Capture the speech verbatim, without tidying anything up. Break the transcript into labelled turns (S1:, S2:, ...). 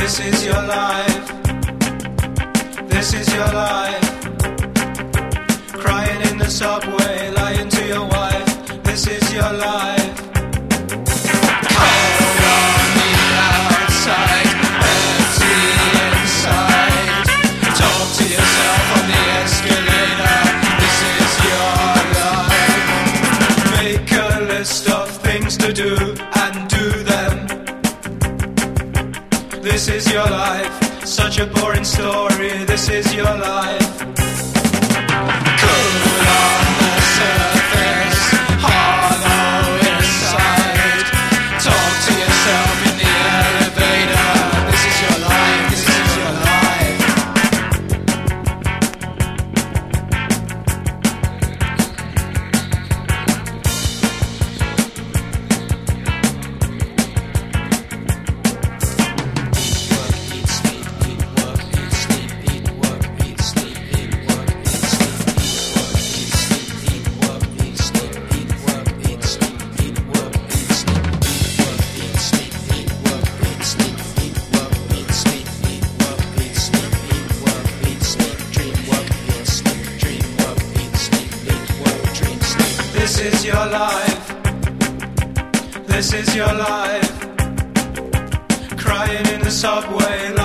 S1: This is your life. This is your life. Crying in the subway, lying to your wife. This is your life. Cold on the outside, empty inside. Talk to yourself on the escalator. This is your life. Make a list of things to do and do them. This is your life. Such a boring story. This is your life. Cool on the surface, hollow inside. Talk to yourself in the elevator. This is your life. This is your life. This is your life. This is your life. Crying in the subway.